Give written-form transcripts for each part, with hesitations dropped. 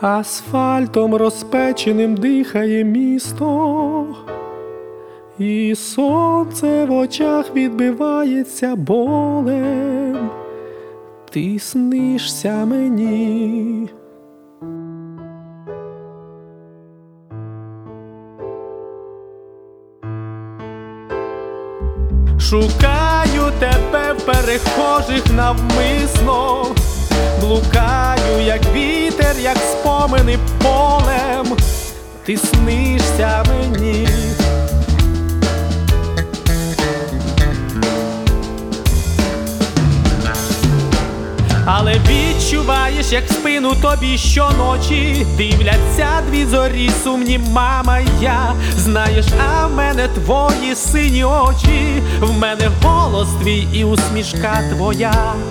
Асфальтом розпеченим дихає місто, і сонце в очах відбивається болем. Ти снишся мені. Шукаю тебе в перехожих навмисно, блукаю, як вітер, як спомини полем. Ти снишся мені. Але відчуваєш, як в спину тобі щоночі дивляться дві зорі сумні, мама й я. Знаєш, а в мене твої сині очі, в мене голос твій і усмішка твоя.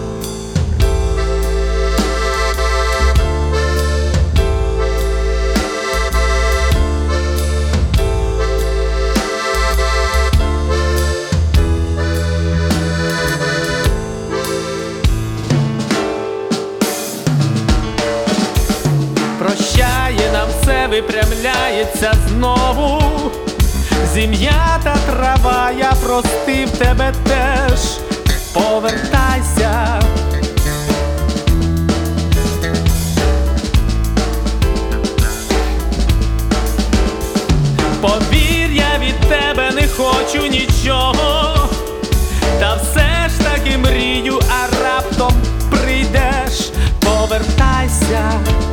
Прощає нам все, випрямляється знову. Зім'ята трава, я простив тебе теж. Повертайся. Повір, я від тебе не хочу нічого, та все ж таки мрію, а раптом прийдеш. Повертайся.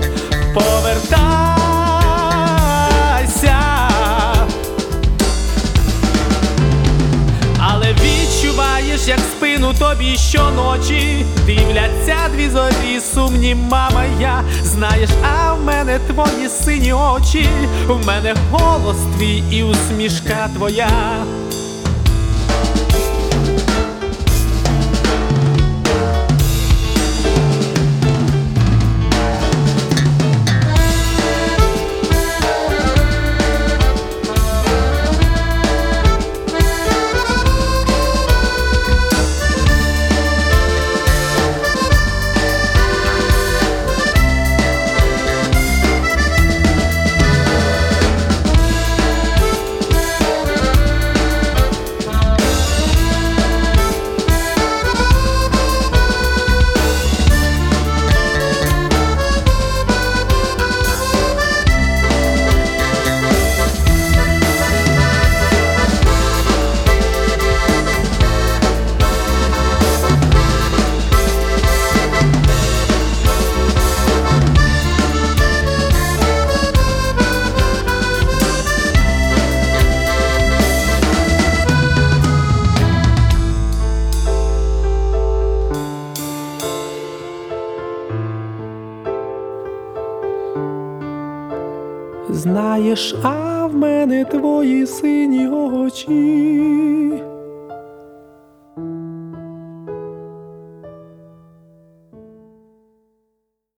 Повертайся. Але відчуваєш, як в спину тобі щоночі дивляться дві зорі сумні, мама й я. Знаєш, а в мене твої сині очі, в мене голос твій і усмішка твоя. Знаєш, а в мене твої сині очі,